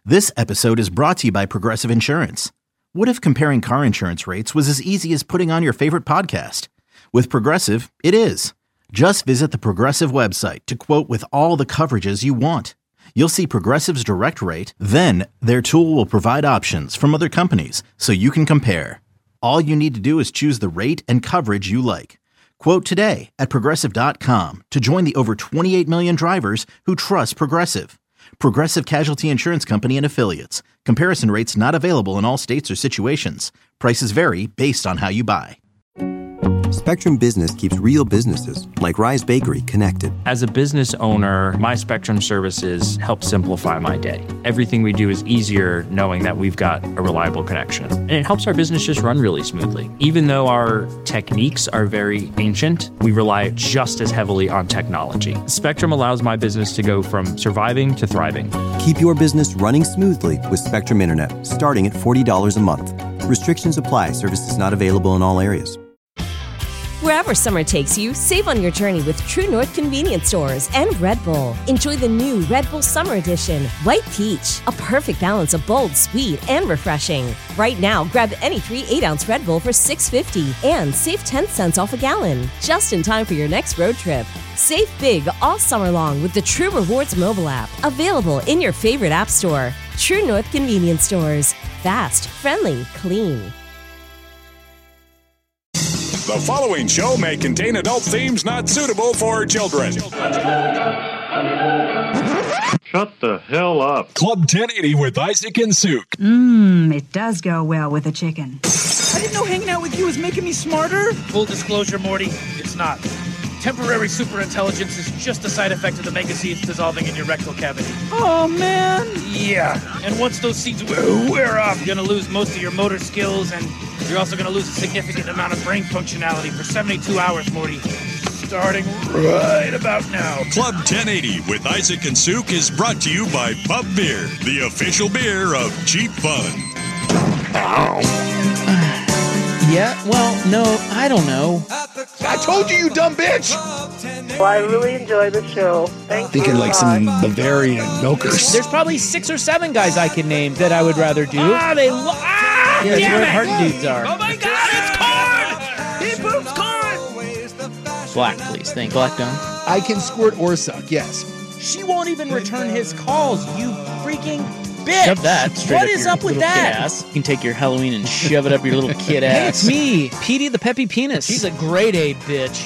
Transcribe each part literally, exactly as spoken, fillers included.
This episode is brought to you by Progressive Insurance. What if comparing car insurance rates was as easy as putting on your favorite podcast? With Progressive, it is. Just visit the Progressive website to quote with all the coverages you want. You'll see Progressive's direct rate, then their tool will provide options from other companies so you can compare. All you need to do is choose the rate and coverage you like. Quote today at progressive dot com to join the over twenty-eight million drivers who trust Progressive. Progressive Casualty Insurance Company and Affiliates. Comparison rates not available in all states or situations. Prices vary based on how you buy. Spectrum Business keeps real businesses, like Rise Bakery, connected. As a business owner, my Spectrum services help simplify my day. Everything we do is easier knowing that we've got a reliable connection. And it helps our business just run really smoothly. Even though our techniques are very ancient, we rely just as heavily on technology. Spectrum allows my business to go from surviving to thriving. Keep your business running smoothly with Spectrum Internet, starting at forty dollars a month. Restrictions apply. Services not available in all areas. Wherever summer takes you, save on your journey with True North Convenience Stores and Red Bull. Enjoy the new Red Bull Summer Edition, White Peach, a perfect balance of bold, sweet, and refreshing. Right now, grab any three eight-ounce Red Bull for six fifty and save ten cents off a gallon, just in time for your next road trip. Save big all summer long with the True Rewards mobile app, available in your favorite app store. True North Convenience Stores. Fast, friendly, clean. The following show may contain adult themes not suitable for children. Shut the hell up. Club ten eighty with Isaac and Suk. Mmm, it does go well with a chicken. I didn't know hanging out with you was making me smarter. Full disclosure, Morty, it's not. Temporary superintelligence is just a side effect of the mega seeds dissolving in your rectal cavity. Oh, man. Yeah, and once those seeds wear off, you're going to lose most of your motor skills, and you're also going to lose a significant amount of brain functionality for seventy-two hours, Morty. Starting right about now. Club ten eighty with Isaac and Suk is brought to you by Pub Beer, the official beer of Cheap Fun. Yeah, well, no, I don't know. I told you, you dumb bitch! Well, I really enjoy the show. Thank Thinking you. like some Bavarian milkers. There's probably six or seven guys I can name that I would rather do. Ah, they lo- ah, yeah, damn where it. Hard dudes are. Oh my God, it's corn! He poops corn! Black, please. Thank you. Black don't. I can squirt or suck, yes. She won't even return his calls, you freaking bitch! Shove that straight What up is your up with little that? kid ass. You can take your Halloween and shove it up your little kid ass. Hey, it's me, Petey the Peppy Penis. She's a grade A bitch.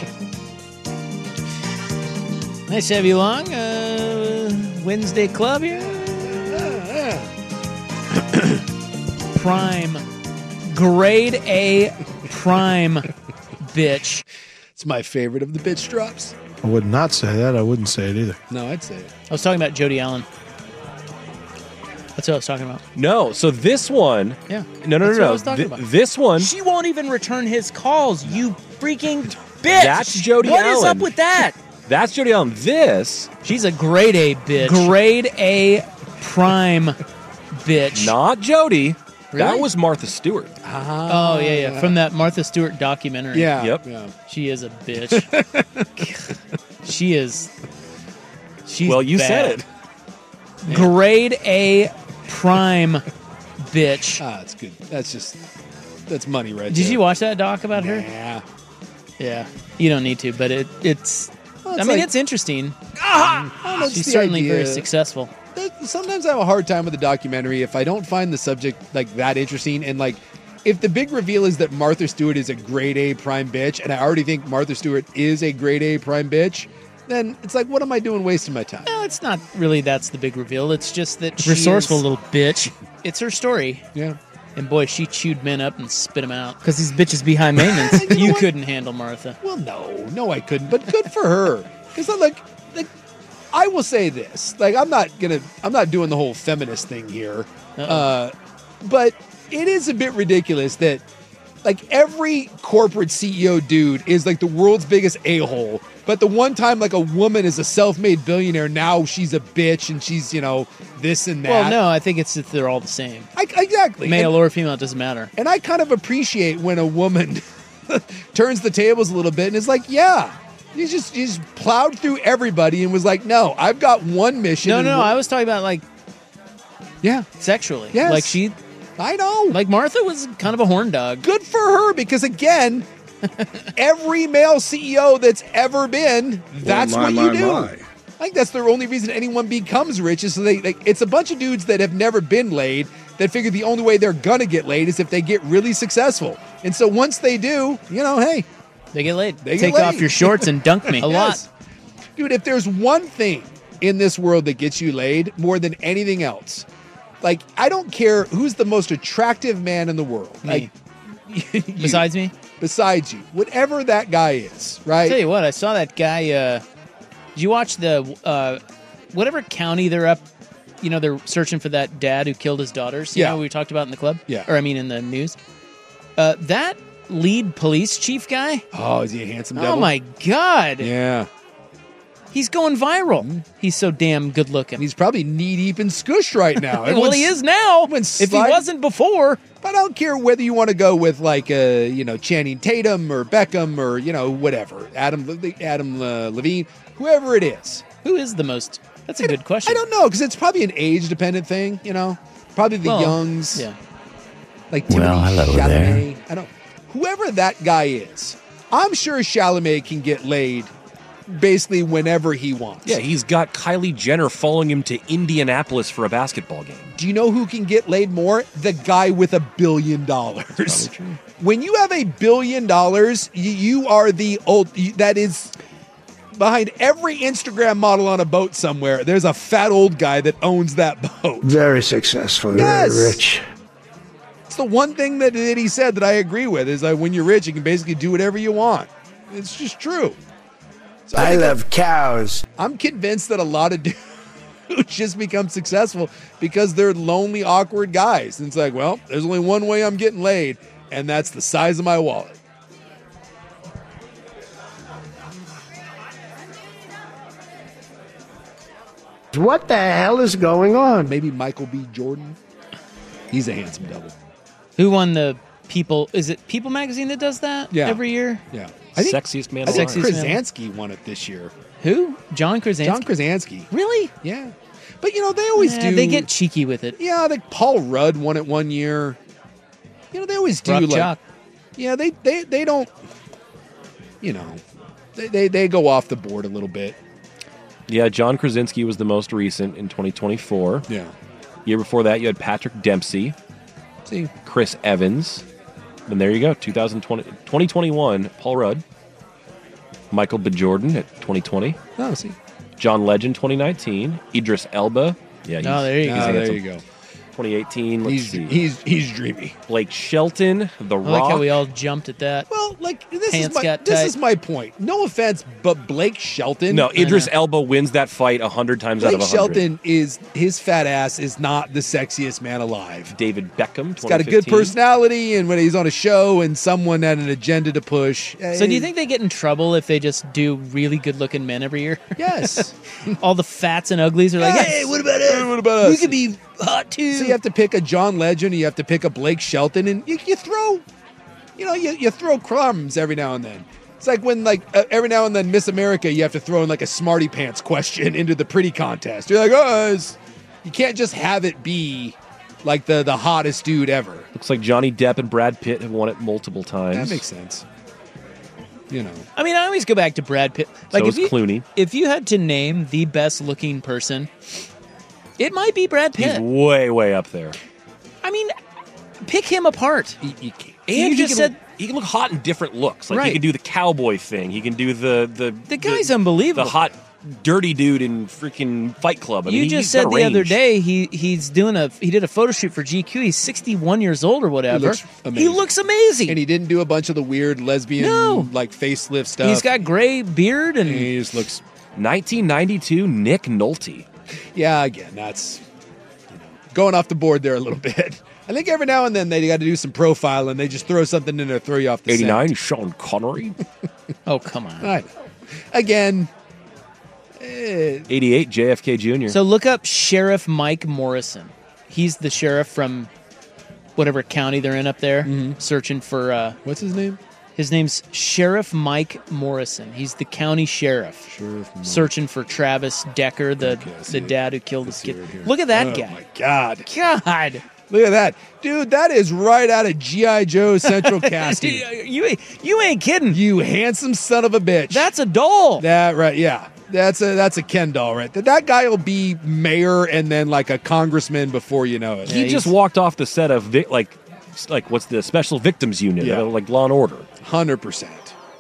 Nice to have you along. Uh, Wednesday Club here. Yeah, yeah. Prime. Grade A prime bitch. It's my favorite of the bitch drops. I would not say that. I wouldn't say it either. No, I'd say it. I was talking about Jody Allen. That's what I was talking about. No, so this one... Yeah. No, no, That's no, what I no. was talking Th- about. This one... She won't even return his calls, you freaking bitch! That's Jody What Allen. What is up with that? That's Jody Allen. This... She's a grade A bitch. Grade A prime bitch. Not Jody. Really? That was Martha Stewart. Ah. Oh, yeah, yeah. From that Martha Stewart documentary. Yeah. Yep. Yeah. She is a bitch. She is... She's Well, you bad. said it. Yeah. Grade A prime bitch. Ah, that's good. That's just... That's money right Did there. you watch that doc about her? Yeah. Yeah. You don't need to, but it it's... Well, I it's mean, like- it's interesting. I don't know, it's She's the certainly idea. very successful. Sometimes I have a hard time with a documentary if I don't find the subject like that interesting, and like if the big reveal is that Martha Stewart is a grade A prime bitch, and I already think Martha Stewart is a grade A prime bitch, then it's like, what am I doing wasting my time? No, it's not really that's the big reveal. It's just that she Resourceful is- little bitch. It's her story. Yeah. And boy, she chewed men up and spit them out. Because these bitches be high maintenance. You know You what? couldn't handle Martha. Well, no, no, I couldn't, but good for her. Because like, like, I will say this: like, I'm not gonna, I'm not doing the whole feminist thing here, uh, but it is a bit ridiculous that, like, every corporate C E O dude is like the world's biggest a-hole, but the one time like a woman is a self-made billionaire, now she's a bitch and she's, you know, this and that. Well, no, I think it's that they're all the same. I, exactly. Male and, or female, it doesn't matter. And I kind of appreciate when a woman turns the tables a little bit and is like, yeah, you just you just plowed through everybody and was like, no, I've got one mission. No, and no, no. one- I was talking about like Yeah. Sexually. Yes. Like she... I know. Like Martha was kind of a horn dog. Good for her, because again, every male C E O that's ever been, that's Well, my, what you my, do. my. I think that's the only reason anyone becomes rich is so they like it's a bunch of dudes that have never been laid that figure the only way they're gonna get laid is if they get really successful. And so once they do, you know, hey, They get laid. They get Take laid. off your shorts and dunk me. A Yes. lot. Dude, if there's one thing in this world that gets you laid more than anything else, like I don't care who's the most attractive man in the world. Me. Like you, Besides me? Besides you. Whatever that guy is, right? I'll tell you what, I saw that guy. Uh, did you watch the uh, whatever county they're up? You know, they're searching for that dad who killed his daughters. You Yeah. know, we talked about in the club. Yeah. Or I mean, in the news. Uh, that lead police chief guy. Oh, is he a handsome Oh devil? my god. Yeah. He's going viral. He's so damn good looking. He's probably knee deep in Skush right now. well, Everyone's- he is now. everyone's If he sliding- wasn't before. I don't care whether you want to go with like uh, you know Channing Tatum or Beckham or you know whatever Adam Adam uh, Levine, whoever it is. Who is the most? That's a good question. I don't know because it's probably an age dependent thing. You know, probably the Well, youngs. Yeah. Like Timothy Well, hello Chalamet. there. I don't. Whoever that guy is, I'm sure Chalamet can get laid basically whenever he wants. Yeah, he's got Kylie Jenner following him to Indianapolis for a basketball game. Do you know who can get laid more? The guy with a billion dollars. When you have a billion dollars, you, you are the old. You, that is behind every Instagram model on a boat somewhere. There's a fat old guy that owns that boat. Very successful, Yes. very rich. It's the one thing that, that he said that I agree with is like when you're rich, you can basically do whatever you want. It's just true. So I think love cows. I'm convinced that a lot of dudes just become successful because they're lonely, awkward guys. And it's like, well, there's only one way I'm getting laid, and that's the size of my wallet. What the hell is going on? Maybe Michael B. Jordan. He's a handsome devil. Who won the People? Is it People magazine that does that Yeah. every year? Yeah. Sexiest man I think alive. Sexiest man. Krasinski won it this year. Who? John Krasinski. John Krasinski. Really? Yeah. But, you know, they always Yeah, do. They get cheeky with it. Yeah, I think Paul Rudd won it one year. You know, they always do. Rock like, Chalk. Yeah, they, they, they don't, you know, they, they, they go off the board a little bit. Yeah, John Krasinski was the most recent in twenty twenty-four. Yeah. Year before that, you had Patrick Dempsey, See, Chris Evans. And there you go, twenty twenty, twenty twenty-one, Paul Rudd. Michael B. Jordan at twenty twenty. Oh, see. John Legend, twenty nineteen. Idris Elba. Yeah, he's, Oh, there you he's go. Ah, there handsome. you go. twenty eighteen, let's He's, see. he's he's dreamy. Blake Shelton, The I Rock. like how we all jumped at that. Well, like this Pants is my got this tight. is my point. No offense, but Blake Shelton. no, Idris Elba wins that fight one hundred times out of Blake one hundred. Shelton is his fat ass is not the sexiest man alive. David Beckham, He's got a good twenty fifteen. personality, and when he's on a show and someone had an agenda to push. So do you think they get in trouble if they just do really good-looking men every year? Yes. All the fats and uglies are like, Yes. hey, what about us? What about us? We could be hot too. So you have to pick a John Legend, and you have to pick a Blake Shelton, and you, you throw, you know, you, you throw crumbs every now and then. It's like when, like, uh, every now and then, Miss America, you have to throw in like a smarty pants question into the pretty contest. You're like, oh, it's, you can't just have it be like the the hottest dude ever. Looks like Johnny Depp and Brad Pitt have won it multiple times. That makes sense. You know, I mean, I always go back to Brad Pitt. Like, So if is you, Clooney. If you had to name the best-looking person, it might be Brad He's Pitt. way, way up there. I mean, pick him apart. you, you can't. And You he just can, said- he can look hot in different looks. Like Right. he can do the cowboy thing. He can do the the The guy's unbelievable. The hot dirty dude in freaking Fight Club. I mean, you he- just he's said got the other range. day he he's doing a he did a photo shoot for G Q. He's sixty-one years old or whatever. looks amazing. He looks amazing. And he didn't do a bunch of the weird lesbian, No. like, facelift stuff. He's got gray beard and And he just looks, nineteen ninety-two, Nick Nolte. yeah, again, that's you know, going off the board there a little bit. I think every now and then they got to do some profiling. They just throw something in there, throw you off the eighty-nine, scent. Sean Connery. oh come on. I know. Again, eh, eighty-eight, J F K Junior So look up Sheriff Mike Morrison. He's the sheriff from whatever county they're in up there, searching for. Uh, what's his name? His name's Sheriff Mike Morrison. He's the county sheriff. Sheriff Mike. Searching for Travis Decker, the, Okay, I see the it. dad who killed his see kid. it here. Look at that Oh, guy. my God. God. Look at that. Dude, that is right out of G I. Joe Central Casting. you, ain't- you ain't kidding. You handsome son of a bitch. That's a doll. That right, yeah. That's a that's a Ken doll right there. That guy will be mayor and then like a congressman before you know it. He just walked off the set of vi- like like what's the Special Victims Unit, Yeah. uh, like Law and Order. one hundred percent.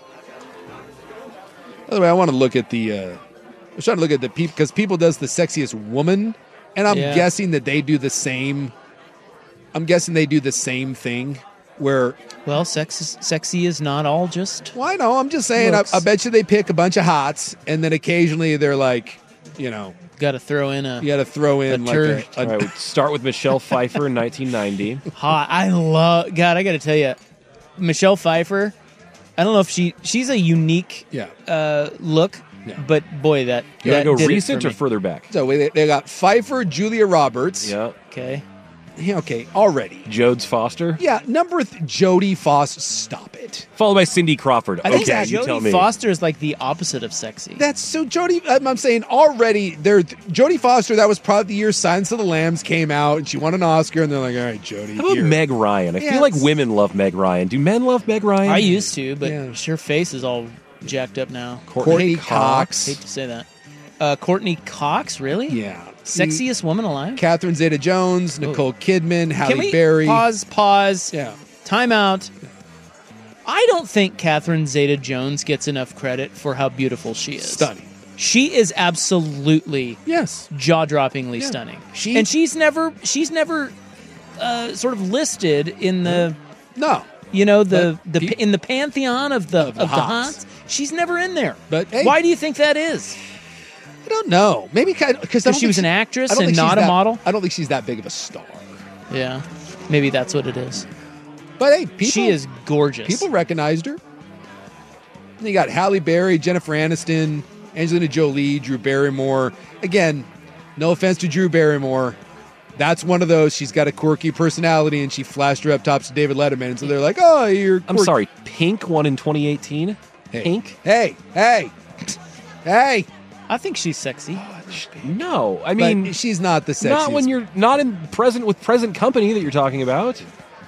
By the way, I want to look at the uh I was trying to look at the people because people does the sexiest woman, and I'm Yeah. guessing that they do the same I'm guessing they do the same thing where Well, sex is, sexy is not all just. well, I know, I'm just saying I, looks. I bet you they pick a bunch of hots and then occasionally they're like, you know, Got to throw in a you got to throw in A like turd. a, All a right, we start with Michelle Pfeiffer in nineteen ninety. hot. I love. God, I got to tell you, Michelle Pfeiffer. I don't know if she she's a unique yeah. uh, look, Yeah. but boy, that You that want to did go it recent for or me. further back? So they, they got Pfeiffer, Julia Roberts. Yeah. Okay. Yeah, okay, already. Jodes Foster. Yeah, number th- Jodie Foster. Stop it. Followed by Cindy Crawford. I think okay, you Jodie tell me. Foster is like the opposite of sexy. That's so Jodie. I'm I'm saying already. There, Jodie Foster. That was probably the year Silence of the Lambs came out, and she won an Oscar. And they're like, all right, Jodie. How about here. Meg Ryan? I Yeah, feel like it's- women love Meg Ryan. Do men love Meg Ryan? I used to, but Yeah. her face is all jacked up now. Courtney Cox. Hate to say that. Uh, Courtney Cox, really? Yeah. Sexiest woman alive? Catherine Zeta-Jones, Nicole Kidman, Halle Can we Berry. pause? Pause. Yeah. Time out. I don't think Catherine Zeta-Jones gets enough credit for how beautiful she is. Stunning. She is absolutely Yes. jaw-droppingly Yeah. stunning. She- and she's never she's never uh, sort of listed in the No. you know the But the pe- in the pantheon of the Of of the the, hots. hots. She's never in there. But hey, Why do you think that is? I don't know. Maybe because she was an actress and not a model? I don't think she's that big of a star. Yeah, maybe that's what it is. But hey, people, she is gorgeous. People recognized her. Then you got Halle Berry, Jennifer Aniston, Angelina Jolie, Drew Barrymore. Again, no offense to Drew Barrymore. That's one of those. She's got a quirky personality, and she flashed her up tops to David Letterman. And so they're like, oh, you're I'm quirky. sorry. Pink won in twenty eighteen. Hey, Pink. Hey, hey, hey. I think she's sexy. No, I But mean she's not the sexiest. not when you're not in present with present company that you're talking about.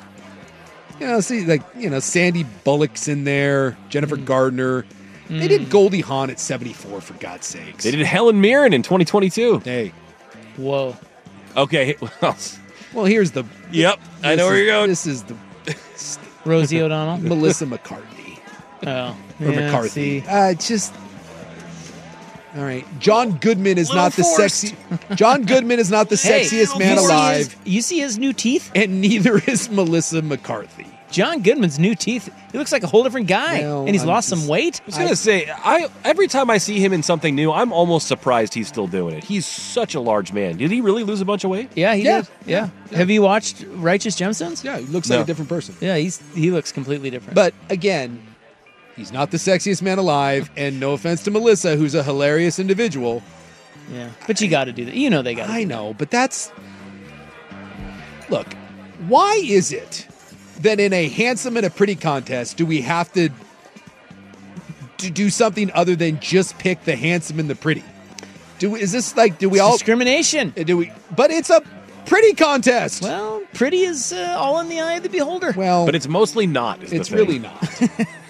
You know, see, like, you know, Sandy Bullock's in there, Jennifer Mm. Gardner. They did Goldie Hawn at seventy-four, for God's sakes. They did Helen Mirren in twenty twenty-two. Hey. Whoa. Okay. Well, Well, here's the. yep. I know this where is- you're going. This is the Rosie O'Donnell. Melissa McCarthy. Oh, Or yeah, McCarthy. see. Uh, just. All right. John Goodman is Little not the forced. sexy. John Goodman is not the Hey, sexiest man you see alive, his- you see his new teeth? and neither is Melissa McCarthy. John Goodman's new teeth. He looks like a whole different guy, Well, and he's I'm lost just- some weight. I was gonna say, I every time I see him in something new, I'm almost surprised he's still doing it. He's such a large man. Did he really lose a bunch of weight? Yeah, he Yeah, did. Yeah. Have you watched Righteous Gemstones? Yeah, he looks No. like a different person. Yeah, he's he looks completely different. But again, he's not the sexiest man alive, and no offense to Melissa, who's a hilarious individual. yeah, but you got to do that. You know they got. to I know, but that's. Look, why is it that in a handsome and a pretty contest do we have to, to do something other than just pick the handsome and the pretty? Do is this like do we It's all discrimination? do we? But it's a pretty contest. Well, pretty is uh, all in the eye of the beholder. Well, But it's mostly not. Is the it's thing. really not.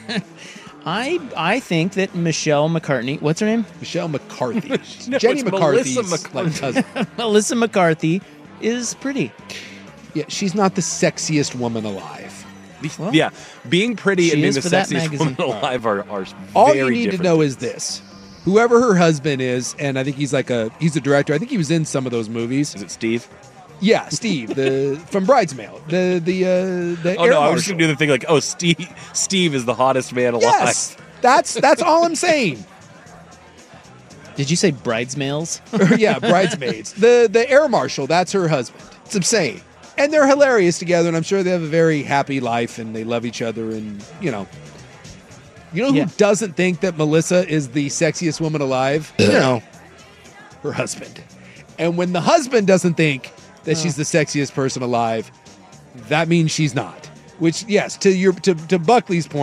I I think that Michelle McCartney, what's her name? Michelle McCarthy, No, Jenny it's McCarthy's Melissa like cousin. Melissa McCarthy is pretty. Yeah, she's not the sexiest woman alive. Well, yeah, being pretty she and being is the for that sexiest magazine. woman alive are, are All very you need different to know things. is this: whoever her husband is, and I think he's like a he's a director. I think he was in some of those movies. Is it Steve? Yeah, Steve, the from Bridesmaid, the the uh, the Oh air no, I marshal. was just gonna do the thing like, oh, Steve, Steve is the hottest man alive. Yes, that's that's all I'm saying. Did you say bridesmaids? Yeah, bridesmaids. The the air marshal, that's her husband. It's insane. And they're hilarious together, and I'm sure they have a very happy life and they love each other, and you know. You know who Yeah. doesn't think that Melissa is the sexiest woman alive? You know, her husband. And when the husband doesn't think that she's the sexiest person alive, that means she's not. Which, yes, to your to, to Buckley's point,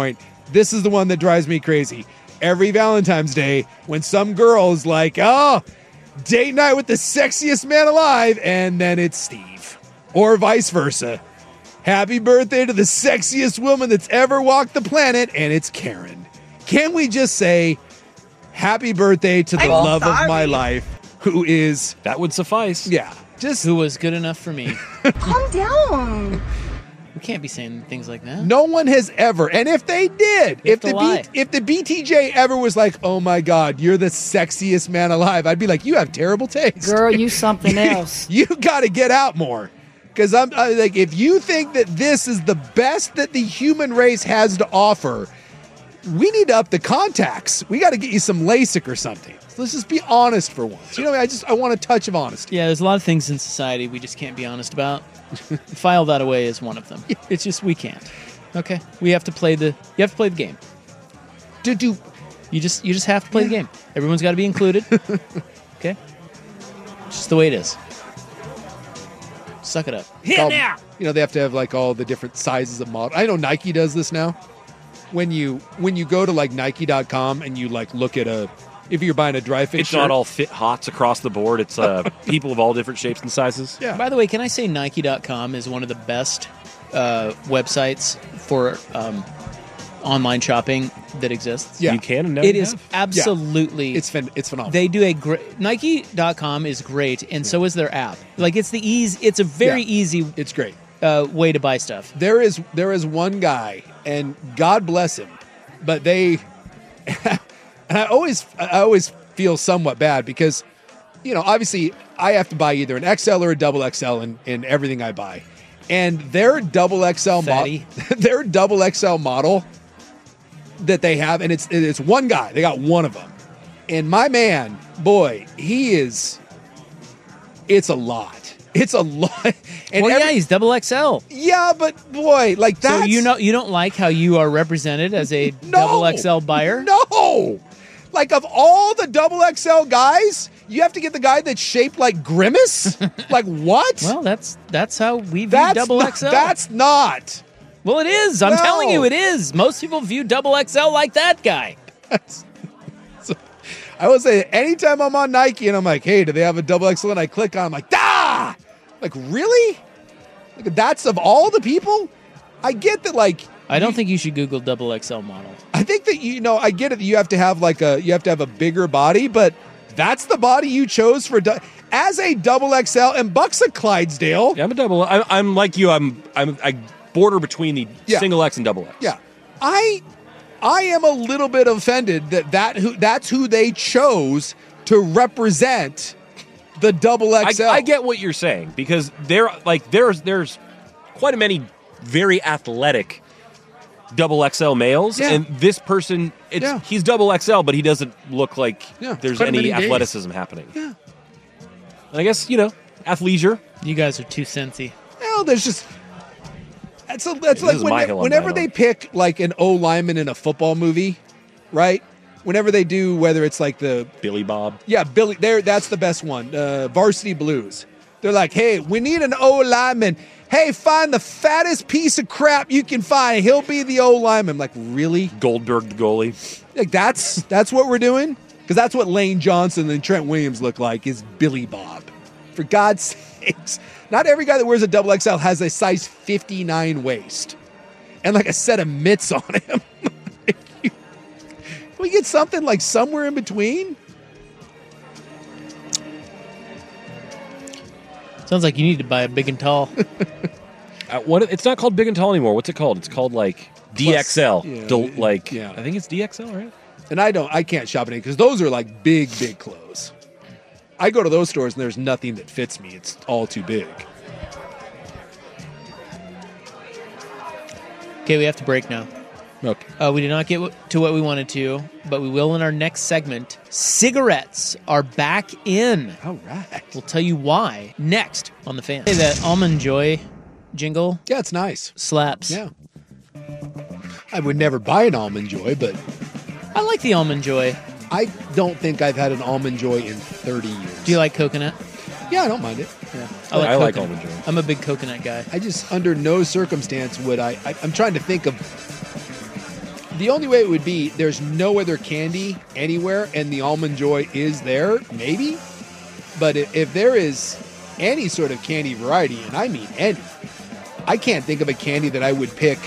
This is the one that drives me crazy. Every Valentine's Day, when some girl's like, oh, date night with the sexiest man alive, and then it's Steve. Or vice versa. Happy birthday to the sexiest woman that's ever walked the planet, and it's Karen. Can we just say, happy birthday to the I'm love sorry. of my life, who is... That would suffice. Yeah. Just Who was good enough for me. Calm down. We can't be saying things like that. No one has ever, and if they did, if to the lie. B, if the B T J ever was like, "Oh my God, you're the sexiest man alive," I'd be like, "You have terrible taste, Girl, you something else. you got to get out more." Because I'm I, like, if you think that this is the best that the human race has to offer, we need to up the contacts. We got to get you some LASIK or something. So let's just be honest for once. You know, I just I want a touch of honesty. Yeah, there's a lot of things in society we just can't be honest about. File that away is one of them. It's just we can't. Okay, we have to play the. You have to play the game. Do do. You just you just have to play the game. Everyone's got to be included. Okay, it's just the way it is. Suck it up. Called- You know, they have to have like all the different sizes of model. I know Nike does this now. When you when you go to like Nike dot com and you like look at a, if you're buying a dry fit It's shirt, not all fit hots across the board. It's uh, people of all different shapes and sizes. Yeah. By the way, can I say Nike dot com is one of the best uh, websites for um, online shopping that exists? Yeah. You can and never It is have. absolutely. It's phen- it's phenomenal. They do a great. Nike dot com is great, and so is their app. Like it's the easy. It's a very Yeah. easy. It's great. Uh, way to buy stuff. There is there is one guy, and God bless him, but they, and I always I always feel somewhat bad because, you know, obviously I have to buy either an X L or a double X L in, in everything I buy, and their double X L model, their double X L model that they have, and it's it's one guy. They got one of them, and my man, boy, he is. It's a lot. It's a lot. And well, every- yeah, he's double X L. Yeah, but boy, like that. So you know you don't like how you are represented as a double X L buyer? No. Like of all the double X L guys, you have to get the guy that's shaped like Grimace? Like what? Well, that's that's how we view That's double not- X L. That's not. Well, it is. I'm No. telling you, it is. Most people view double X L like that guy. I will say anytime I'm on Nike and I'm like, hey, do they have a double X L? And I click on, I'm like, ah! Like, really? Like, that's of all the people? I get that, like, I don't think you should Google double X L model. I think that, you know, I get it that you have to have like a, you have to have a bigger body, but that's the body you chose for, du- as a double X L, and Buck's a Clydesdale. Yeah, I'm a double. I, I'm like you. I'm I'm I border between the Yeah. single X and double X. Yeah. I I am a little bit offended that, that who that's who they chose to represent the double X L. I, I get what you're saying because there, like, there's there's quite a many very athletic double X L males, Yeah. and this person, it's Yeah. he's double X L, but he doesn't look like Yeah. there's Quite any many days. athleticism happening. Yeah. And I guess you know, athleisure. You guys are too sensy. Well, there's just that's a, that's This like is my when, hill I'm whenever dying they on. pick like an O lineman in a football movie, right? Whenever they do, whether it's like the Billy Bob. yeah Billy, there that's the best one, uh, Varsity Blues. They're like, hey, we need an O lineman. Hey, find the fattest piece of crap you can find. He'll be the O lineman. I'm like, really? Goldberg, the goalie. Like that's that's what we're doing? Because that's what Lane Johnson and Trent Williams look like is Billy Bob. For God's sakes, not every guy that wears a double X L has a size fifty-nine waist and like a set of mitts on him. Can we get something like somewhere in between? Sounds like you need to buy a big and tall. Uh, what? It's not called big and tall anymore. What's it called? It's called like D X L. Plus- yeah, Del- like yeah. I think it's D X L, right? And I don't, I can't shop at any because those are like big, big clothes. I go to those stores and there's nothing that fits me. It's all too big. Okay, we have to break now. Okay. Uh, we did not get w- to what we wanted to, but we will in our next segment. Cigarettes are back in. All right. We'll tell you why next on The Fan. Hey, that Almond Joy jingle Yeah, it's nice. slaps. Yeah. I would never buy an Almond Joy, but I like the Almond Joy. I don't think I've had an Almond Joy in thirty years. Do you like coconut? Yeah, I don't mind it. Yeah, I like coconut. Almond Joy. I'm a big coconut guy. I just, under no circumstance would I, I I'm trying to think of The only way it would be, there's no other candy anywhere, and the Almond Joy is there, maybe. But if, if there is any sort of candy variety, and I mean any, I can't think of a candy that I would pick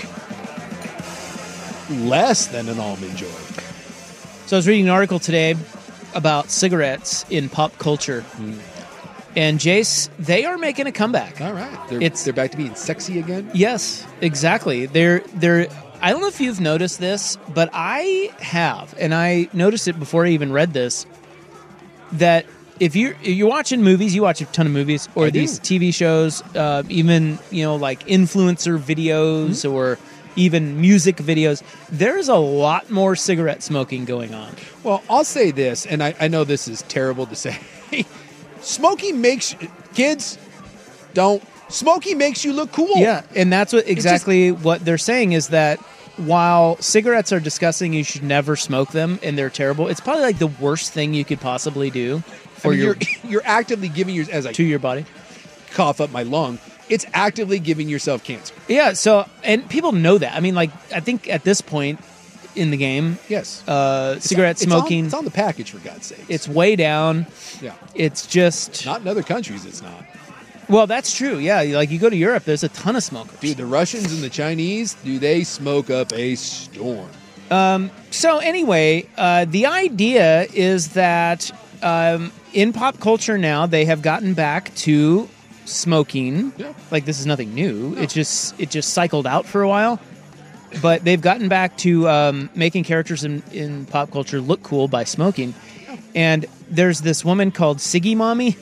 less than an Almond Joy. So I was reading an article today about cigarettes in pop culture. Mm. And Jace, they are making a comeback. All right. They're, It's- they're back to being sexy again? Yes, exactly. They're they're I don't know if you've noticed this, but I have, and I noticed it before I even read this, that if you're if you're watching movies, you watch a ton of movies, or I do. these T V shows, uh, even you know like influencer videos Mm-hmm. or even music videos, there's a lot more cigarette smoking going on. Well, I'll say this, and I, I know this is terrible to say. Smoking makes kids don't smoking makes you look cool. Yeah, and that's what exactly what they're saying is that while cigarettes are disgusting, you should never smoke them, and they're terrible. It's probably like the worst thing you could possibly do for I mean, your you're you're actively giving your as I to your body. cough up my lung. It's actively giving yourself cancer. Yeah. So, and people know that. I mean, like I think at this point in the game, Yes. uh, It's- cigarette it's smoking On, it's on the package, for God's sake. it's way down. Yeah. It's just Not in other countries, it's not. well, that's true. Yeah, like you go to Europe, there's a ton of smokers. Dude, the Russians and the Chinese, do they smoke up a storm? Um, so anyway, uh, the idea is that um, in pop culture now they have gotten back to smoking. Yeah. Like this is nothing new. It just it just cycled out for a while, but they've gotten back to um, making characters in, in pop culture look cool by smoking. And there's this woman called Siggy Mommy.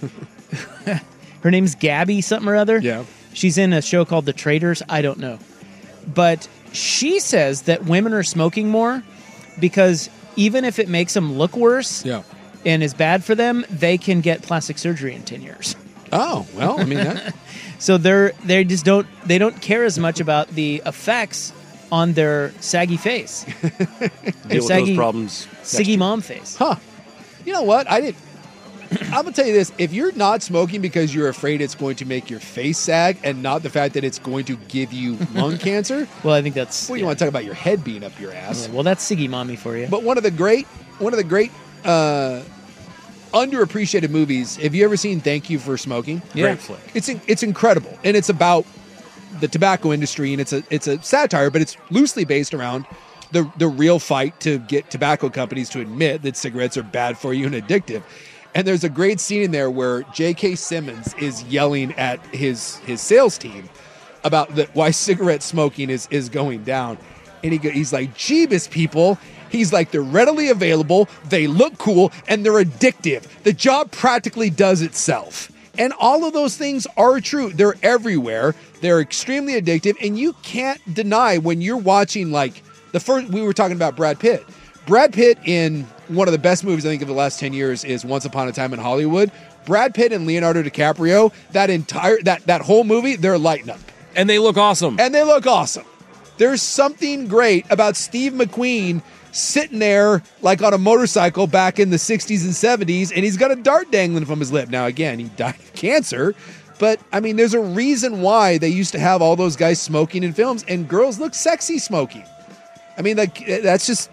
Her name's Gabby something or other. Yeah. She's in a show called The Traders. I don't know. But she says that women are smoking more because even if it makes them look worse Yeah. and is bad for them, they can get plastic surgery in ten years. Oh, well, I mean, that, So they're they just don't they don't care as much about the effects on their saggy face. Deal with saggy- those problems. Siggy mom face. huh. You know what? I didn't. I'm going to tell you this. If you're not smoking because you're afraid it's going to make your face sag and not the fact that it's going to give you lung cancer, Well, I think that's well, you want to talk about your head being up your ass. yeah, well, that's Siggy Mommy for you. But one of the great, one of the great uh, underappreciated movies. Have you ever seen Thank You for Smoking? Yeah. Great flick. It's it's incredible, and it's about the tobacco industry, and it's a it's a satire, but it's loosely based around the the real fight to get tobacco companies to admit that cigarettes are bad for you and addictive. And there's a great scene in there where J K. Simmons is yelling at his his sales team about the, why cigarette smoking is is going down, and he go, he's like, "Jeebus, people." He's like, they're readily available, they look cool, and they're addictive. The job practically does itself. And all of those things are true. They're everywhere. They're extremely addictive, and you can't deny when you're watching, like, the first, we were talking about Brad Pitt. Brad Pitt in one of the best movies, I think, of the last ten years is Once Upon a Time in Hollywood. Brad Pitt and Leonardo DiCaprio, that entire, that, that whole movie, they're lighting up. And they look awesome. And they look awesome. There's something great about Steve McQueen sitting there like on a motorcycle back in the sixties and seventies, and he's got a dart dangling from his lip. Now, again, he died of cancer, but I mean, there's a reason why they used to have all those guys smoking in films, and girls look sexy smoking. I mean, like, that's just,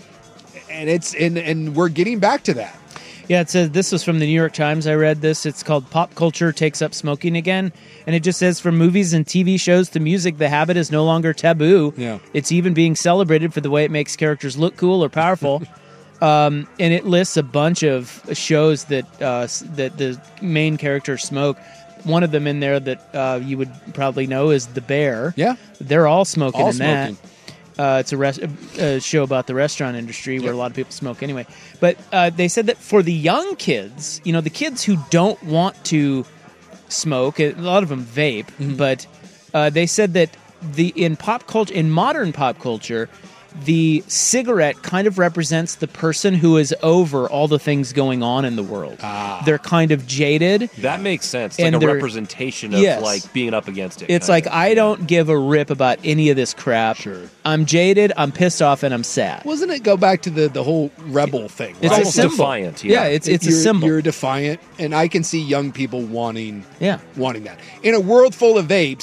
and it's, and, and we're getting back to that. Yeah, it says this was from the New York Times. I read this. It's called Pop Culture Takes Up Smoking Again. And it just says from movies and T V shows to music, the habit is no longer taboo. Yeah. It's even being celebrated for the way it makes characters look cool or powerful. um, and it lists a bunch of shows that uh, s- that the main characters smoke. One of them in there that uh, you would probably know is The Bear. Yeah. They're all smoking All in smoking. that. Uh, it's a, res- a show about the restaurant industry where Yep. a lot of people smoke anyway. But uh, they said that for the young kids, you know, the kids who don't want to smoke, a lot of them vape, Mm-hmm. but uh, they said that the in pop culture, in modern pop culture, the cigarette kind of represents the person who is over all the things going on in the world. Ah. They're kind of jaded. That makes sense. It's And like a they're- representation of Yes. like being up against it. It's kind like, of. I don't give a rip about any of this crap. Sure. I'm jaded, I'm pissed off, and I'm sad. Wasn't it go back to the, the whole rebel thing? It's right? a almost symbol. defiant, Yeah, yeah. it's it's a you're, symbol. You're defiant, and I can see young people wanting Yeah. wanting that. In a world full of vapes,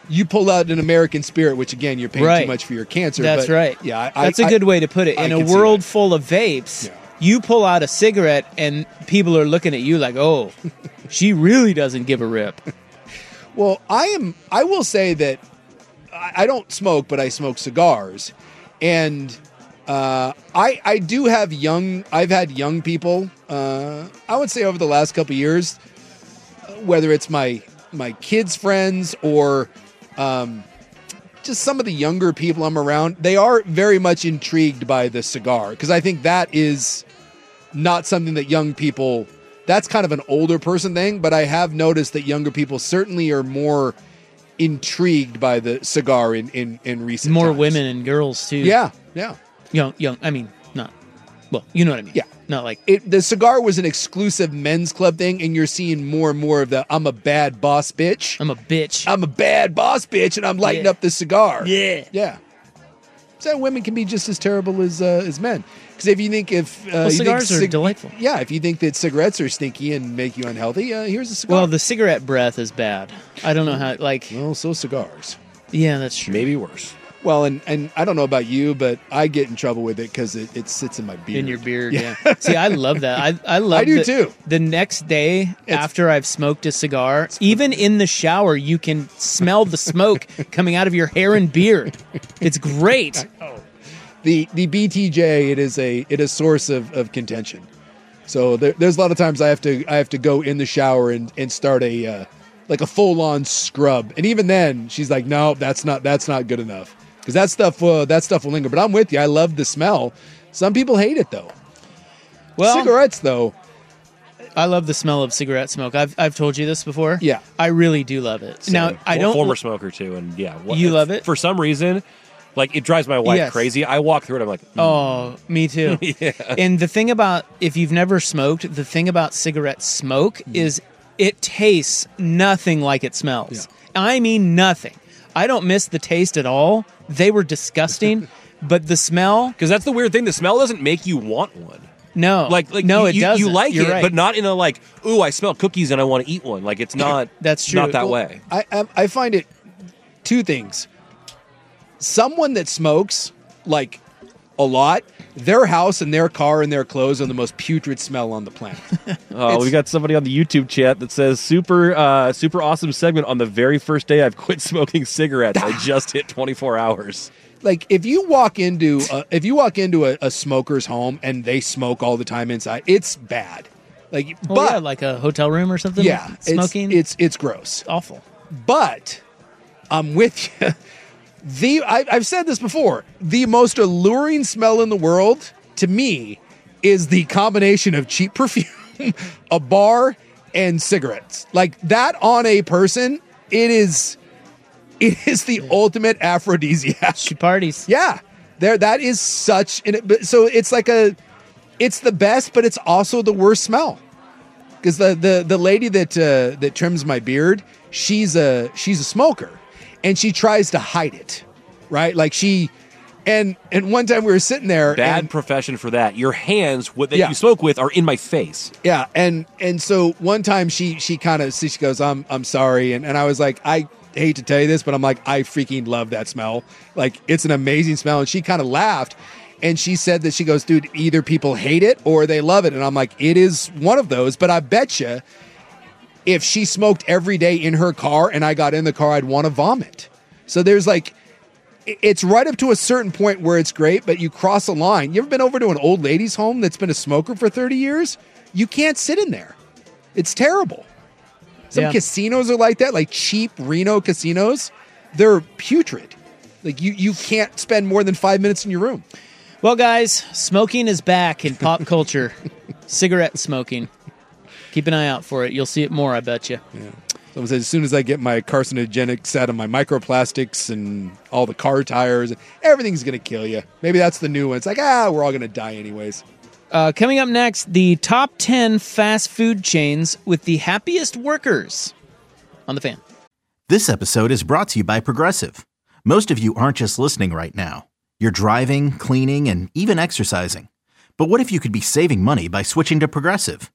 you pull out an American Spirit, which again, you're paying Right. too much for your cancer. That's but right. Yeah, I, That's a a good way to put it. I In a can see world that. full of vapes, you pull out a cigarette and people are looking at you like, oh, she really doesn't give a rip. Well, I am. I will say that I, I don't smoke, but I smoke cigars, and uh, I I do have young. I've had young people. Uh, I would say over the last couple of years, whether it's my my kids' friends or um, just some of the younger people I'm around, they are very much intrigued by the cigar because I think that is not something that young people. That's kind of an older person thing, but I have noticed that younger people certainly are more intrigued by the cigar in, in, in recent More times. women and girls, too. Yeah, yeah. Young, young, I mean, not, well, you know what I mean. Yeah. Not like, It, the cigar was an exclusive men's club thing, and you're seeing more and more of the I'm a bad boss bitch. I'm a bitch. I'm a bad boss bitch, and I'm lighting Yeah. up the cigar. Yeah. Yeah. So women can be just as terrible as uh, as men. Because if you think if uh, Well, you think cigars are delightful. Yeah, if you think that cigarettes are stinky and make you unhealthy, uh, here's a cigar. well, the cigarette breath is bad. I don't know how, like, well, so cigars. yeah, that's true. Maybe worse. Well, and, and I don't know about you, but I get in trouble with it because it, it sits in my beard. In your beard, yeah. See, I love that. I I love I do that too. The next day after I've smoked a cigar, even in the shower, you can smell the smoke coming out of your hair and beard. It's great. The the B T J, it is a it is a source of, of contention. So there, there's a lot of times I have to I have to go in the shower and, and start a uh, like a full on scrub, and even then she's like, no, that's not that's not good enough because that stuff uh, that stuff will linger. But I'm with you. I love the smell. Some people hate it though. Well, cigarettes though. I love the smell of cigarette smoke. I've I've told you this before. Yeah, I really do love it. Now I don't. Former smoker too, and yeah, what, You love it? for some reason. Like, it drives my wife Yes. crazy. I walk through it, I'm like, mm. Oh, me too. Yeah. And the thing about, if you've never smoked, the thing about cigarette smoke is it tastes nothing like it smells. I mean, nothing. I don't miss the taste at all. They were disgusting, but the smell. Because that's the weird thing. The smell doesn't make you want one. No. Like, like no, you, it you, doesn't. you like You're it, right. but not in a like, ooh, I smell cookies and I want to eat one. Like, it's not. That's true. Not that Well, way. I, I I find it two things. Someone that smokes like a lot, their house and their car and their clothes are the most putrid smell on the planet. Oh, we got somebody on the YouTube chat that says super, uh, super awesome segment on the very first day I've quit smoking cigarettes. I just hit twenty-four hours. Like if you walk into a, if you walk into a, a smoker's home and they smoke all the time inside, it's bad. Like, Oh, but yeah, like a hotel room or something. yeah, it's- smoking. It's it's gross, awful. But I'm with you. The I, I've said this before. The most alluring smell in the world to me is the combination of cheap perfume, a bar, and cigarettes. Like that on a person, it is it is the ultimate aphrodisiac. She parties. Yeah, there. That is such an. but- So it's like a, it's the best, but it's also the worst smell. Because the the the lady that uh, that trims my beard, she's a she's a smoker, and she tries to hide it, right? Like she, and and one time we were sitting there. Bad and, profession for that. Your hands what that Yeah. you smoke with are in my face. Yeah, and and so one time she she kind of she goes, I'm I'm sorry, and and I was like, I hate to tell you this, but I'm like, I freaking love that smell. Like it's an amazing smell, and she kind of laughed. And she said that she goes, dude, either people hate it or they love it. And I'm like, it is one of those. But I bet you if she smoked every day in her car and I got in the car, I'd want to vomit. So there's like, it's right up to a certain point where it's great, but you cross a line. You ever been over to an old lady's home that's been a smoker for thirty years? You can't sit in there. It's terrible. Some Yeah. casinos are like that, like cheap Reno casinos. They're putrid. Like you, you can't spend more than five minutes in your room. Well, guys, smoking is back in pop culture. Cigarette smoking. Keep an eye out for it. You'll see it more, I bet you. Yeah. Someone says, as soon as I get my carcinogenics out of my microplastics and all the car tires, everything's going to kill you. Maybe that's the new one. It's like, ah, we're all going to die anyways. Uh, coming up next, the top ten fast food chains with the happiest workers on The Fan. This episode is brought to you by Progressive. Most of you aren't just listening right now. You're driving, cleaning, and even exercising. But what if you could be saving money by switching to Progressive?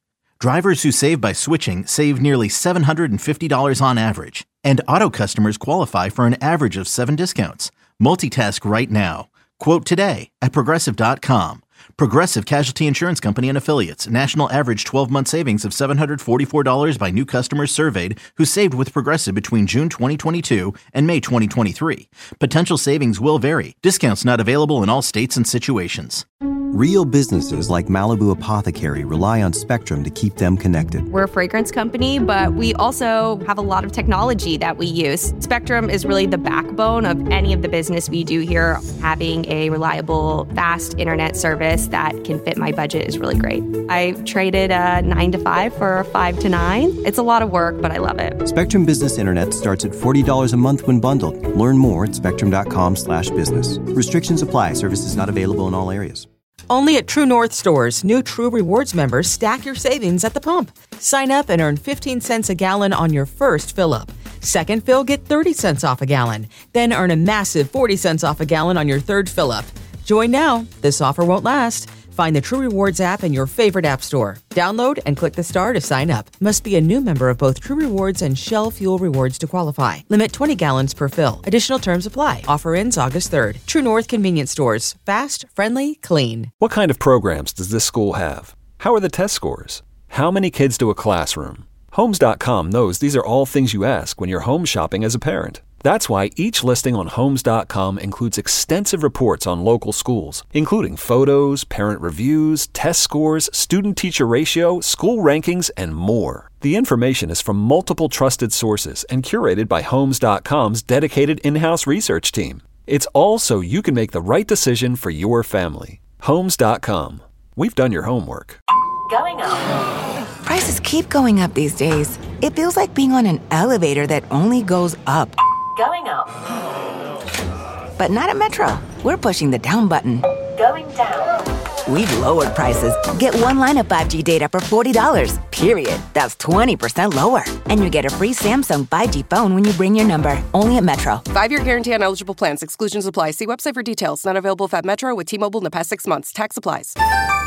Drivers who save by switching save nearly seven hundred fifty dollars on average. And Auto customers qualify for an average of seven discounts. Multitask right now. Quote today at Progressive dot com. Progressive Casualty Insurance Company and Affiliates. National average twelve-month savings of seven hundred forty-four dollars by new customers surveyed who saved with Progressive between June twenty twenty-two and May twenty twenty-three. Potential savings will vary. Discounts not available in all states and situations. Real businesses like Malibu Apothecary rely on Spectrum to keep them connected. We're a fragrance company, but we also have a lot of technology that we use. Spectrum is really the backbone of any of the business we do here. Having a reliable, fast internet service that can fit my budget is really great. I traded a nine to five for a five to nine. It's a lot of work, but I love it. Spectrum Business Internet starts at forty dollars a month when bundled. Learn more at spectrum.com slash business. Restrictions apply. Services not available in all areas. Only at True North stores, new True Rewards members stack your savings at the pump. Sign up and earn fifteen cents a gallon on your first fill-up. Second fill, get thirty cents off a gallon. Then earn a massive forty cents off a gallon on your third fill-up. Join now. This offer won't last. Find the True Rewards app in your favorite app store. Download and click the star to sign up. Must be a new member of both True Rewards and Shell Fuel Rewards to qualify. Limit twenty gallons per fill. Additional terms apply. Offer ends August third. True North Convenience Stores. Fast, friendly, clean. What kind of programs does this school have? How are the test scores? How many kids do a classroom? Homes dot com knows these are all things you ask when you're home shopping as a parent. That's why each listing on Homes dot com includes extensive reports on local schools, including photos, parent reviews, test scores, student-teacher ratio, school rankings, and more. The information is from multiple trusted sources and curated by Homes dot com's dedicated in-house research team. It's all so you can make the right decision for your family. Homes dot com. We've done your homework. Going up. Prices keep going up these days. It feels like being on an elevator that only goes up. Going up. But not at Metro. We're pushing the down button. Going down. We've lowered prices. Get one line of five G data for forty dollars. Period. That's twenty percent lower. And you get a free Samsung five G phone when you bring your number. Only at Metro. Five-year guarantee on eligible plans. Exclusions apply. See website for details. Not available at Metro with T-Mobile in the past six months. Tax applies.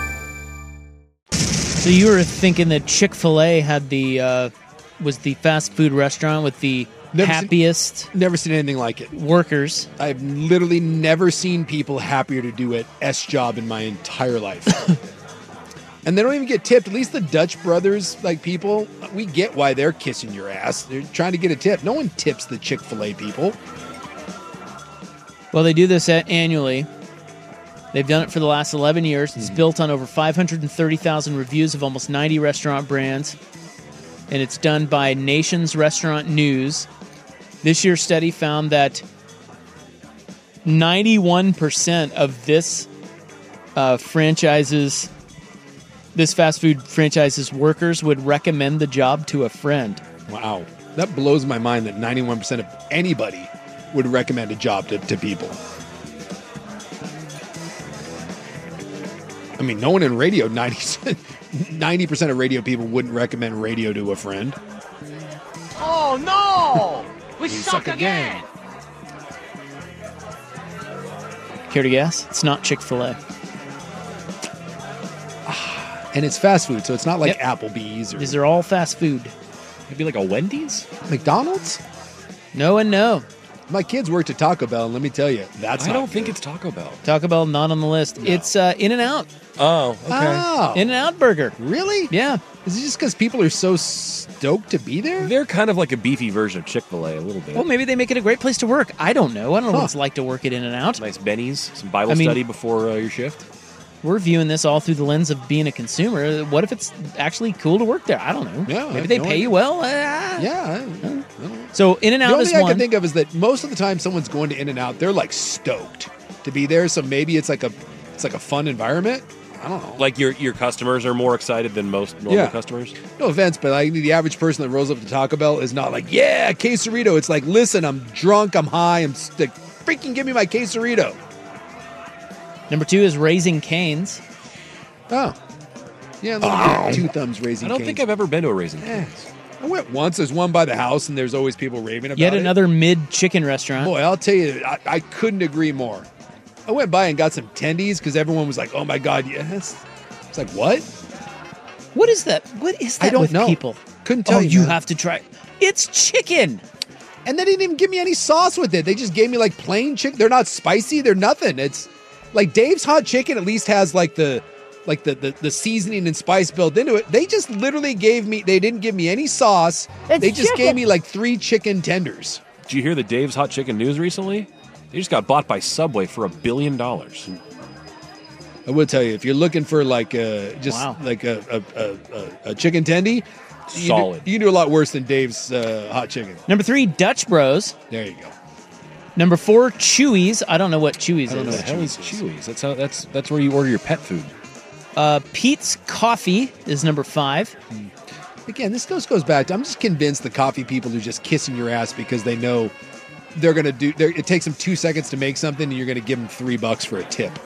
So you were thinking that Chick-fil-A had the uh, was the fast food restaurant with the Never happiest seen, never seen anything like it. Workers. I've literally never seen people happier to do an S job in my entire life. And they don't even get tipped. At least the Dutch Brothers, like people, we get why they're kissing your ass. They're trying to get a tip. No one tips the Chick-fil-A people. Well, they do this annually. They've done it for the last eleven years. It's mm-hmm. built on over five hundred thirty thousand reviews of almost ninety restaurant brands. And it's done by Nation's Restaurant News. This year's study found that ninety-one percent of this uh, franchise's, this fast food franchise's workers would recommend the job to a friend. Wow. That blows my mind that ninety-one percent of anybody would recommend a job to, to people. I mean, no one in radio, ninety percent of radio people wouldn't recommend radio to a friend. Oh, no! We, we suck, suck again. again. Care to guess? It's not Chick-fil-A. And it's fast food, so it's not like yep. Applebee's. Or... These are all fast food. Maybe like a Wendy's? McDonald's? No and no. My kids worked at Taco Bell, and let me tell you, that's I not don't good. think it's Taco Bell. Taco Bell not on the list. No. It's uh, In-N-Out. Oh, okay. Oh. In-N-Out Burger. Really? Yeah. Is it just because people are so stoked to be there? They're kind of like a beefy version of Chick-fil-A a little bit. Well, maybe they make it a great place to work. I don't know. I don't know huh. what it's like to work at In-N-Out. Nice bennies, some Bible I mean, study before uh, your shift. We're viewing this all through the lens of being a consumer. What if it's actually cool to work there? I don't know. Yeah, maybe they no pay idea. you well. Uh, yeah. I, I so In-N-Out the only is thing one. I can think of is that most of the time someone's going to In-N-Out, they're like stoked to be there. So maybe it's like a it's like a fun environment. I don't know. Like your your customers are more excited than most normal yeah. customers? No offense, but like the average person that rolls up to Taco Bell is not like, yeah, quesarito. It's like, listen, I'm drunk, I'm high, I'm st- freaking give me my quesarito. Number two is Raising Cane's. Oh. Yeah, oh. two thumbs Raising I don't Cane's. think I've ever been to a Raising Cane's. Yeah. I went once. There's one by the house, and there's always people raving about Yet it. another mid-chicken restaurant. Boy, I'll tell you, I, I couldn't agree more. I went by and got some tendies because everyone was like, oh, my God, yes. It's like, what? What is that? What is that I don't with know. people? Couldn't tell oh, you. you man. have to try. It's chicken. And they didn't even give me any sauce with it. They just gave me like plain chicken. They're not spicy. They're nothing. It's like Dave's Hot Chicken at least has like the like the the, the seasoning and spice built into it. They just literally gave me. They didn't give me any sauce. It's they just chicken. gave me like three chicken tenders. Did you hear the Dave's Hot Chicken news recently? They just got bought by Subway for a billion dollars. I will tell you, if you're looking for like a just Wow. like a a, a, a, a chicken tendy, you Solid. do, you can do a lot worse than Dave's uh, Hot Chicken. Number three, Dutch Bros. There you go. Number four, Chewy's. I don't know what Chewy's I don't know is. what the hell is Chewy's. That's how. That's that's where you order your pet food. Uh, Pete's Coffee is number five. Again, this goes goes back to I'm just convinced the coffee people are just kissing your ass because they know they're gonna do. They're, it takes them two seconds to make something, and you're gonna give them three bucks for a tip.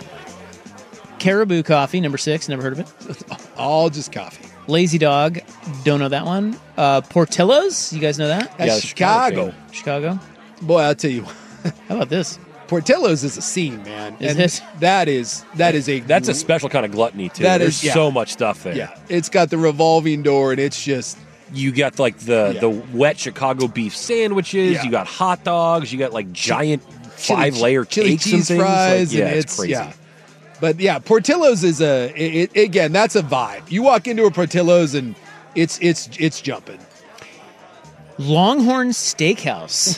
Caribou Coffee, number six. Never heard of it. All just coffee. Lazy Dog. Don't know that one. Uh, Portillo's. You guys know that? That's Yeah, Chicago. Chicago. Boy, I'll tell you, How about this? Portillo's is a scene, man. Is and it? That is that is a That's a special kind of gluttony too. That There's is- yeah. so much stuff there. yeah. It's got the revolving door, and it's just You got like the Yeah. the wet Chicago beef sandwiches. Yeah. You got hot dogs. You got like giant chili- five layer chili cakes and cheese things. Like, fries, yeah, and it's, it's crazy. yeah. But yeah, Portillo's is a it, it, again. That's a vibe. You walk into a Portillo's and it's it's it's jumping. Longhorn Steakhouse.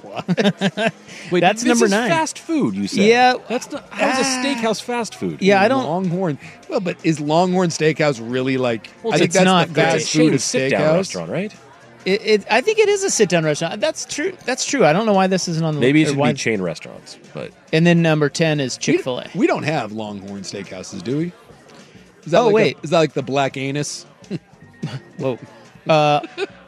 Wait, That's this number is nine. Fast food, you said? Yeah. That's not. How's a steakhouse fast food? Yeah, I don't. Longhorn. Well, but is Longhorn Steakhouse really like? Well, I think it's that's not the great. fast It's a food chain of sit-down steakhouse. restaurant, right? It, it, I think it is a sit-down restaurant. That's true. That's true. I don't know why this isn't on the Maybe it or should why- be chain restaurants, but And then number ten is Chick-fil-A. We don't have Longhorn Steakhouses, do we? Is that Oh, like a- wait. is that like the Black Anus? Whoa. Uh,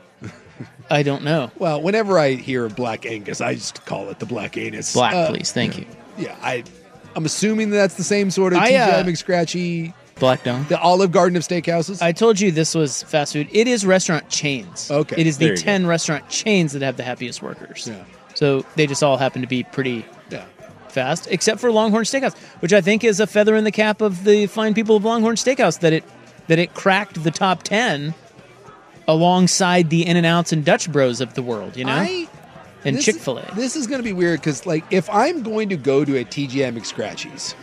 I don't know. Well, whenever I hear Black Angus, I just call it the Black Anus. Black, Uh, please. Thank you. Yeah, I. I'm assuming that's the same sort of I, T J uh, McScratchy, Black Dome. the Olive Garden of steakhouses. I told you this was fast food. It is restaurant chains. Okay, It is there the you go. ten restaurant chains that have the happiest workers. Yeah. So they just all happen to be pretty yeah. fast, except for Longhorn Steakhouse, which I think is a feather in the cap of the fine people of Longhorn Steakhouse that it that it cracked the top ten alongside the In-N-Outs and Dutch Bros of the world, you know? I, and this- Chick-fil-A. This is going to be weird because, like, if I'm going to go to a T G I McScratchy's,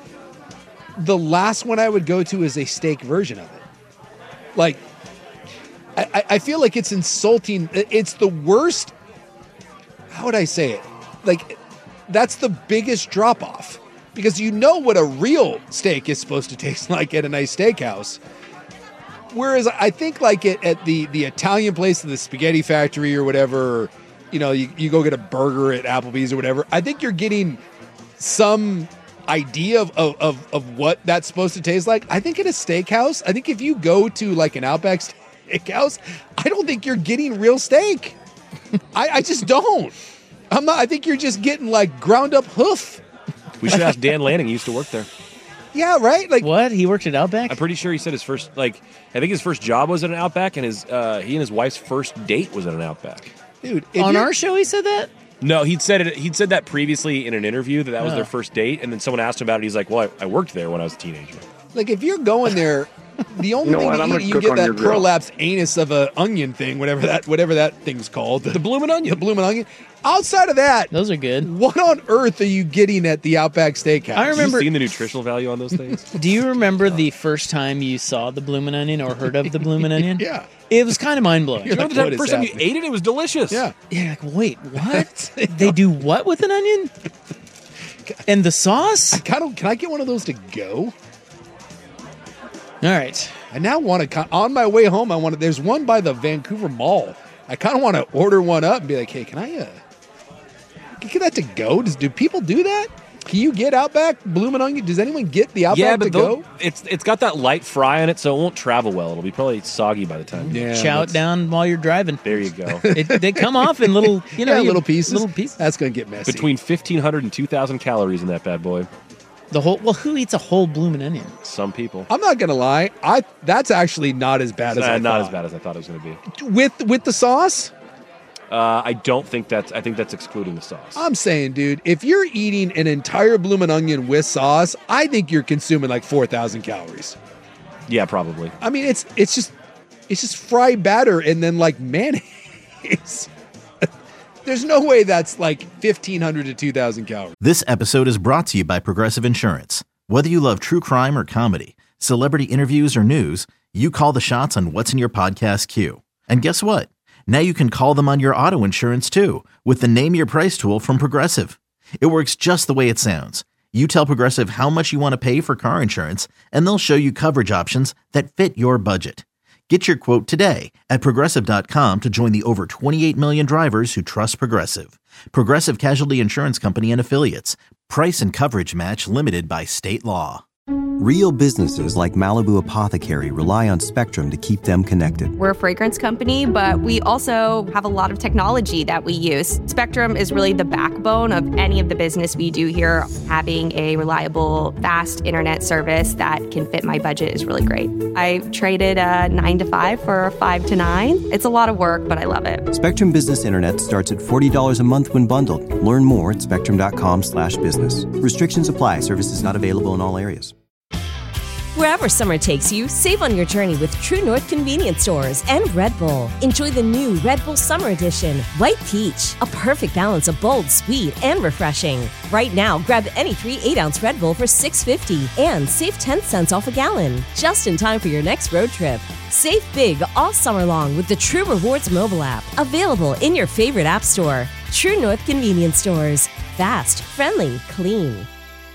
the last one I would go to is a steak version of it. Like, I, I- I feel like it's insulting. It's the worst. How would I say it? Like, that's the biggest drop off because you know what a real steak is supposed to taste like at a nice steakhouse. Whereas I think like at, at the, the Italian place, the Spaghetti Factory or whatever, or, you know, you, you go get a burger at Applebee's or whatever. I think you're getting some idea of, of, of, of what that's supposed to taste like. I think at a steakhouse, I think if you go to like an Outback Steakhouse, I don't think you're getting real steak. I, I just don't. I'm not. I think you're just getting like ground up hoof. we should ask Dan Lanning. He used to work there. Yeah, right. Like what? He worked at Outback? I'm pretty sure he said his first, like, I think his first job was at an Outback, and his uh, he and his wife's first date was at an Outback. Dude, on our show he said that? No, he'd said it. He'd said that previously in an interview that that was Oh. their first date, and then someone asked him about it. He's like, "Well, I, I worked there when I was a teenager." Like if you're going there, the only You know thing what? to I'm eat, gonna you cook get on that your grill. prolapsed anus of a onion thing, whatever that whatever that thing's called. The, bloomin' onion. The bloomin' onion. Outside of that, those are good. What on earth are you getting at the Outback Steakhouse? I remember- Have you seen the nutritional value on those things? Do you remember the first time you saw the bloomin' onion or heard of the bloomin' onion? Yeah. It was kind of mind blowing. You know the time- first time you ate it, it was delicious. Yeah. Yeah, like, wait, what? They do what with an onion? And the sauce? I kind of can I get one of those to go? All right. I now want to on my way home. I want to. There's one by the Vancouver Mall. I kind of want to order one up and be like, hey, can I uh, get that to go? Does do people do that? Can you get Outback bloomin' onion? Does anyone get the Outback yeah, to but go? they'll- it's it's got that light fry in it, so it won't travel well. It'll be probably soggy by the time. Yeah, Chow it that's- down while you're driving. There you go. It, they come off in little, you know, Yeah, you- little pieces. Little pieces. That's gonna get messy. Between fifteen hundred and two thousand calories in that bad boy. The whole. Well, who eats a whole bloomin' onion? Some people. I'm not gonna lie. I that's actually not as bad as Uh, I not thought. as bad as I thought it was going to be. with with the sauce. Uh, I don't think that's. I think that's excluding the sauce. I'm saying, dude, if you're eating an entire bloomin' onion with sauce, I think you're consuming like four thousand calories. Yeah, probably. I mean, it's it's just it's just fried batter and then like mayonnaise. There's no way that's like fifteen hundred to two thousand calories. This episode is brought to you by Progressive Insurance. Whether you love true crime or comedy, celebrity interviews or news, you call the shots on what's in your podcast queue. And guess what? Now you can call them on your auto insurance too with the Name Your Price tool from Progressive. It works just the way it sounds. You tell Progressive how much you want to pay for car insurance, and they'll show you coverage options that fit your budget. Get your quote today at Progressive dot com to join the over twenty-eight million drivers who trust Progressive. Progressive Casualty Insurance Company and Affiliates. Price and coverage match limited by state law. Real businesses like Malibu Apothecary rely on Spectrum to keep them connected. We're a fragrance company, but we also have a lot of technology that we use. Spectrum is really the backbone of any of the business we do here. Having a reliable, fast internet service that can fit my budget is really great. I traded a nine to five for a five to nine. It's a lot of work, but I love it. Spectrum Business Internet starts at forty dollars a month when bundled. Learn more at spectrum dot com slash business. Restrictions apply. Services not available in all areas. Wherever summer takes you, save on your journey with True North Convenience Stores and Red Bull. Enjoy the new Red Bull Summer Edition, White Peach, a perfect balance of bold, sweet, and refreshing. Right now, grab any three eight-ounce Red Bull for six fifty and save ten cents off a gallon, just in time for your next road trip. Save big all summer long with the True Rewards mobile app, available in your favorite app store. True North Convenience Stores. Fast, friendly, clean.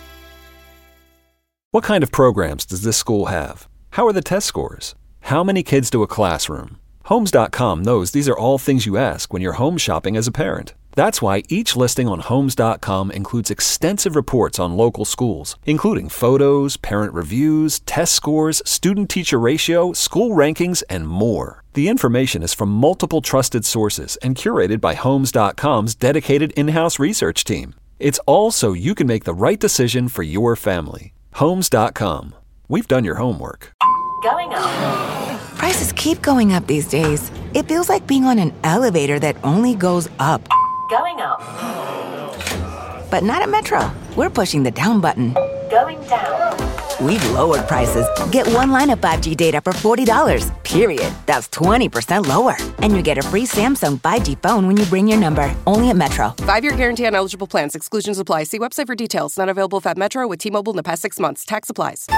What kind of programs does this school have? How are the test scores? How many kids do a classroom? Homes dot com knows these are all things you ask when you're home shopping as a parent. That's why each listing on Homes dot com includes extensive reports on local schools, including photos, parent reviews, test scores, student-teacher ratio, school rankings, and more. The information is from multiple trusted sources and curated by Homes dot com's dedicated in-house research team. It's all so you can make the right decision for your family. Homes dot com. We've done your homework. Going up. Prices keep going up these days. It feels like being on an elevator that only goes up. Going up. But not at Metro. We're pushing the down button. Going down. We've lowered prices. Get one line of five G data for forty dollars, period. That's twenty percent lower. And you get a free Samsung five G phone when you bring your number. Only at Metro. Five-year guarantee on eligible plans. Exclusions apply. See website for details. Not available at Metro with T-Mobile in the past six months. Tax applies.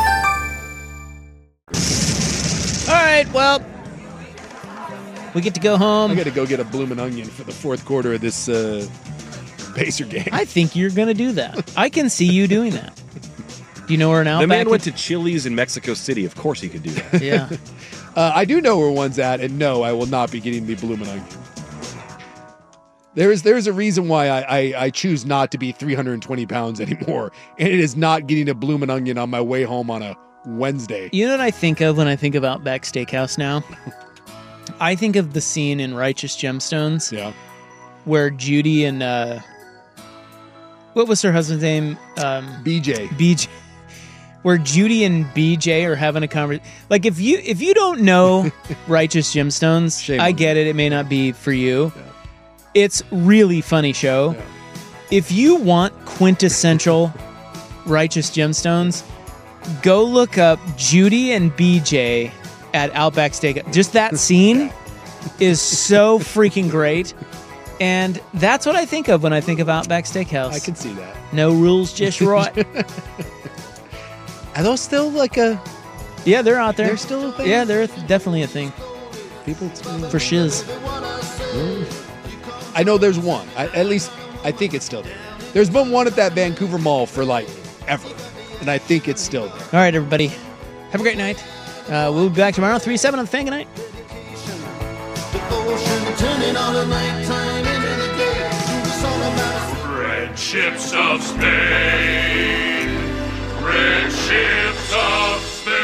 All right, well, we get to go home. I got to go get a bloomin' onion for the fourth quarter of this uh, Pacer game. I think you're going to do that. I can see you doing that. Do you know where an Outback The man went is? to Chili's in Mexico City. Of course he could do that. Yeah. uh, I do know where one's at, and no, I will not be getting the bloomin' onion. There is there is a reason why I, I, I choose not to be three hundred twenty pounds anymore, and it is not getting a bloomin' onion on my way home on a Wednesday. You know what I think of when I think of Outback Steakhouse now? I think of the scene in Righteous Gemstones. Yeah. Where Judy and, uh, what was her husband's name? Um, B J. B J. Where Judy and B J are having a conversation. Like, if you if you don't know Righteous Gemstones, Shame I on get you. it. It may not be for you. Yeah. It's really funny show. Yeah. If you want quintessential Righteous Gemstones, go look up Judy and B J at Outback Steak. Just that scene is so freaking great. And that's what I think of when I think of Outback Steakhouse. I can see that. No rules, just right. Are those still like a... Yeah, they're out there. They're still a thing? Yeah, they're definitely a thing. People For shiz. I know there's one. I, at least I think it's still there. There's been one at that Vancouver Mall for like ever, and I think it's still there. All right, everybody. Have a great night. Uh, we'll be back tomorrow, three seven on the Fan. Good night. Red ships of Spain. Red ships of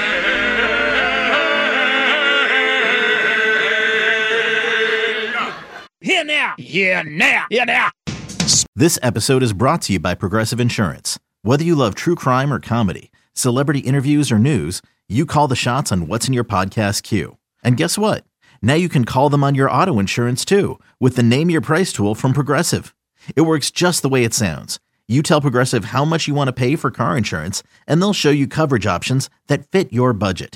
Spain. Here now. Here now. Here now. This episode is brought to you by Progressive Insurance. Whether you love true crime or comedy, celebrity interviews or news, you call the shots on what's in your podcast queue. And guess what? Now you can call them on your auto insurance too with the Name Your Price tool from Progressive. It works just the way it sounds. You tell Progressive how much you want to pay for car insurance, and they'll show you coverage options that fit your budget.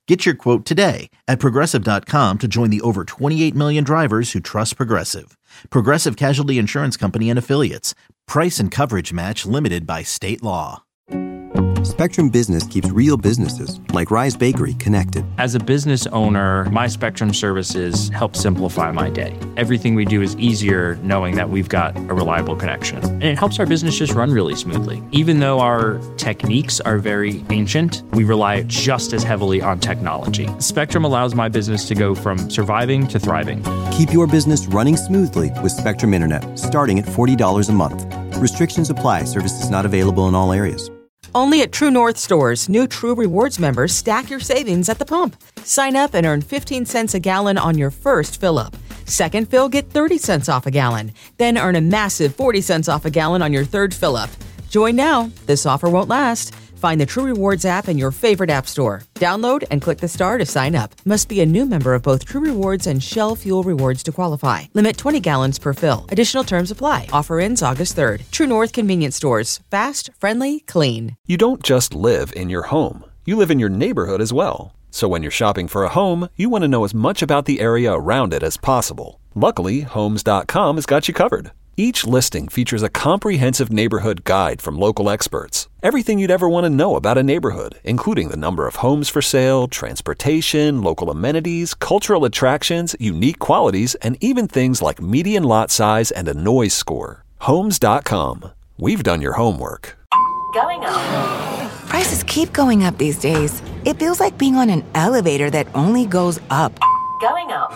Get your quote today at Progressive dot com to join the over twenty-eight million drivers who trust Progressive. Progressive Casualty Insurance Company and Affiliates. Price and coverage match limited by state law. Spectrum Business keeps real businesses, like Rise Bakery, connected. As a business owner, my Spectrum services help simplify my day. Everything we do is easier knowing that we've got a reliable connection. And it helps our business just run really smoothly. Even though our techniques are very ancient, we rely just as heavily on technology. Spectrum allows my business to go from surviving to thriving. Keep your business running smoothly with Spectrum Internet, starting at forty dollars a month. Restrictions apply. Services not available in all areas. Only at True North stores, new True Rewards members stack your savings at the pump. Sign up and earn fifteen cents a gallon on your first fill-up. Second fill, get thirty cents off a gallon. Then earn a massive forty cents off a gallon on your third fill-up. Join now. This offer won't last. Find the True Rewards app in your favorite app store. Download and click the star to sign up. Must be a new member of both True Rewards and Shell Fuel Rewards to qualify. Limit twenty gallons per fill. Additional terms apply. Offer ends August third. True North Convenience Stores. Fast, friendly, clean. You don't just live in your home. You live in your neighborhood as well. So when you're shopping for a home, you want to know as much about the area around it as possible. Luckily, Homes dot com has got you covered. Each listing features a comprehensive neighborhood guide from local experts. Everything you'd ever want to know about a neighborhood, including the number of homes for sale, transportation, local amenities, cultural attractions, unique qualities, and even things like median lot size and a noise score. Homes dot com. We've done your homework. Going up. Prices keep going up these days. It feels like being on an elevator that only goes up. Going up.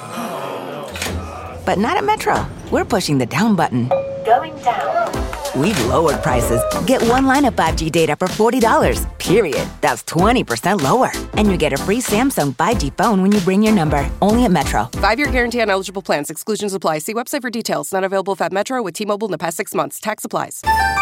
But not at Metro. We're pushing the down button. Going down. We've lowered prices. Get one line of five G data for forty dollars, period. That's twenty percent lower. And you get a free Samsung five G phone when you bring your number. Only at Metro. Five-year guarantee on eligible plans. Exclusions apply. See website for details. Not available if at Metro with T-Mobile in the past six months. Tax applies.